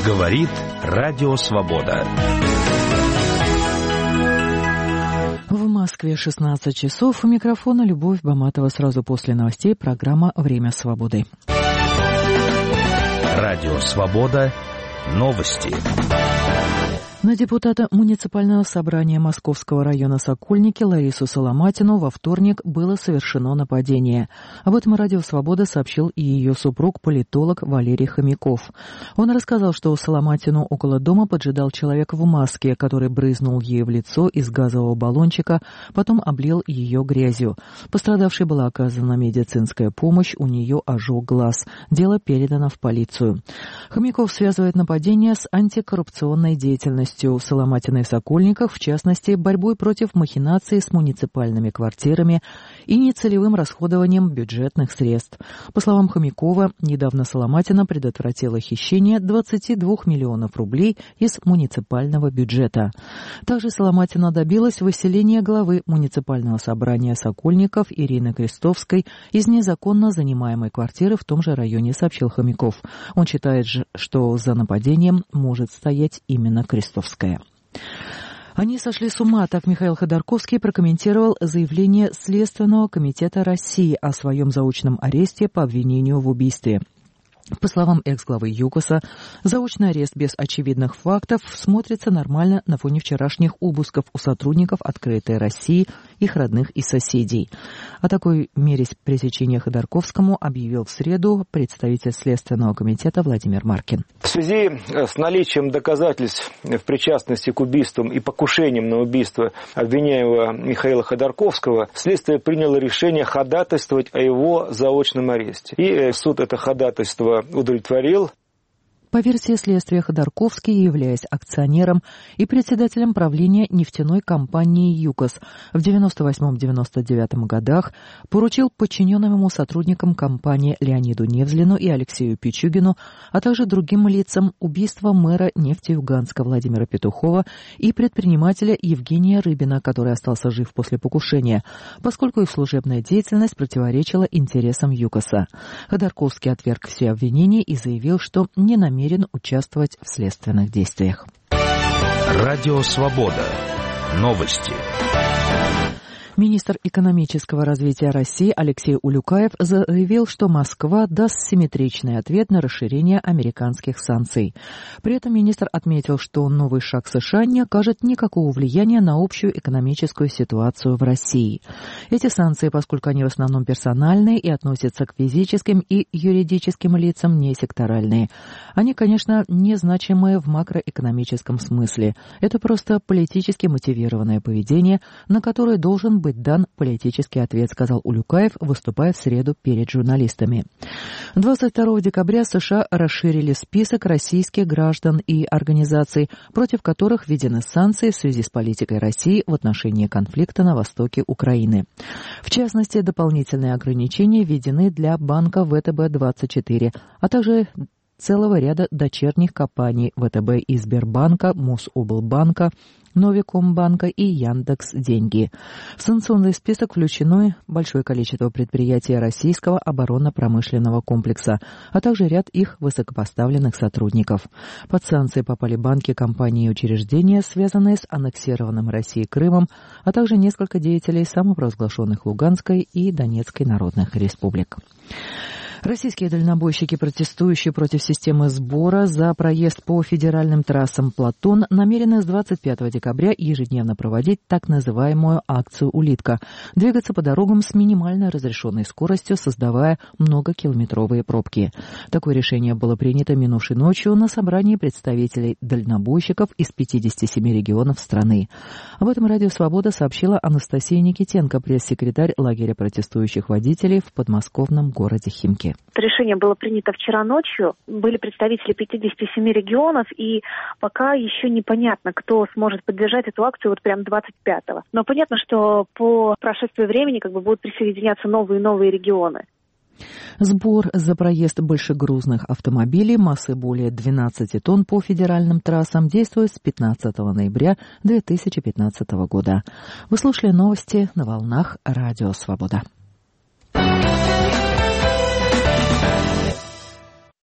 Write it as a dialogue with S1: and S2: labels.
S1: Говорит Радио Свобода.
S2: В Москве 16 часов. У микрофона Любовь Баматова. Сразу после новостей программа «Время свободы».
S1: Радио Свобода. Новости.
S2: На депутата муниципального собрания Московского района Сокольники Ларису Соломатину во вторник было совершено нападение. Об этом Радио Свобода сообщил и ее супруг-политолог Валерий Хомяков. Он рассказал, что Соломатину около дома поджидал человек в маске, который брызнул ей в лицо из газового баллончика, потом облил ее грязью. Пострадавшей была оказана медицинская помощь, у нее ожог глаз. Дело передано в полицию. Хомяков связывает нападение с антикоррупционной деятельностью Соломатина и Сокольников, в частности, борьбой против махинаций с муниципальными квартирами и нецелевым расходованием бюджетных средств. По словам Хомякова, недавно Соломатина предотвратила хищение 22 миллионов рублей из муниципального бюджета. Также Соломатина добилась выселения главы муниципального собрания Сокольников Ирины Крестовской из незаконно занимаемой квартиры в том же районе, сообщил Хомяков. Он считает, что за нападением может стоять именно Крестовская. Они сошли с ума, так Михаил Ходорковский прокомментировал заявление Следственного комитета России о своем заочном аресте по обвинению в убийстве. По словам экс-главы ЮКОСа, заочный арест без очевидных фактов смотрится нормально на фоне вчерашних обысков у сотрудников «Открытой России», их родных и соседей. О такой мере пресечения Ходорковскому объявил в среду представитель Следственного комитета Владимир Маркин.
S3: В связи с наличием доказательств в причастности к убийствам и покушениям на убийство обвиняемого Михаила Ходорковского, следствие приняло решение ходатайствовать о его заочном аресте. И суд это ходатайство удовлетворил.
S2: По версии следствия, Ходорковский, являясь акционером и председателем правления нефтяной компании «ЮКОС», в 1998-1999 годах поручил подчиненным ему сотрудникам компании Леониду Невзлину и Алексею Пичугину, а также другим лицам убийство мэра Нефтеюганска Владимира Петухова и предпринимателя Евгения Рыбина, который остался жив после покушения, поскольку их служебная деятельность противоречила интересам ЮКОСа. Ходорковский отверг все обвинения и заявил, что не намерен участвовать в следственных действиях.
S1: Радио Свобода. Новости.
S2: Министр экономического развития России Алексей Улюкаев заявил, что Москва даст симметричный ответ на расширение американских санкций. При этом министр отметил, что новый шаг США не окажет никакого влияния на общую экономическую ситуацию в России. Эти санкции, поскольку они в основном персональные и относятся к физическим и юридическим лицам, не секторальные. Они, конечно, незначимые в макроэкономическом смысле. Это просто политически мотивированное поведение, на которое должен быть дан политический ответ, сказал Улюкаев, выступая в среду перед журналистами. 22 декабря США расширили список российских граждан и организаций, против которых введены санкции в связи с политикой России в отношении конфликта на востоке Украины. В частности, дополнительные ограничения введены для банка ВТБ-24, а также целого ряда дочерних компаний ВТБ и Сбербанка, Мособлбанка, Новикомбанка и Яндекс.Деньги. В санкционный список включено большое количество предприятий российского оборонно-промышленного комплекса, а также ряд их высокопоставленных сотрудников. Под санкции попали банки, компании и учреждения, связанные с аннексированным Россией Крымом, а также несколько деятелей самопровозглашенных Луганской и Донецкой народных республик. Российские дальнобойщики, протестующие против системы сбора за проезд по федеральным трассам «Платон», намерены с 25 декабря ежедневно проводить так называемую акцию «Улитка» – двигаться по дорогам с минимально разрешенной скоростью, создавая многокилометровые пробки. Такое решение было принято минувшей ночью на собрании представителей дальнобойщиков из 57 регионов страны. Об этом Радио Свобода сообщила Анастасия Никитенко, пресс-секретарь лагеря протестующих водителей в подмосковном городе Химки.
S4: Это решение было принято вчера ночью. Были представители 57 регионов, и пока еще непонятно, кто сможет поддержать эту акцию вот прям 25-го. Но понятно, что по прошествии времени будут присоединяться новые и новые регионы.
S2: Сбор за проезд большегрузных автомобилей массой более 12 тонн по федеральным трассам действует с 15 ноября 2015 года. Вы слушали новости на волнах Радио Свобода.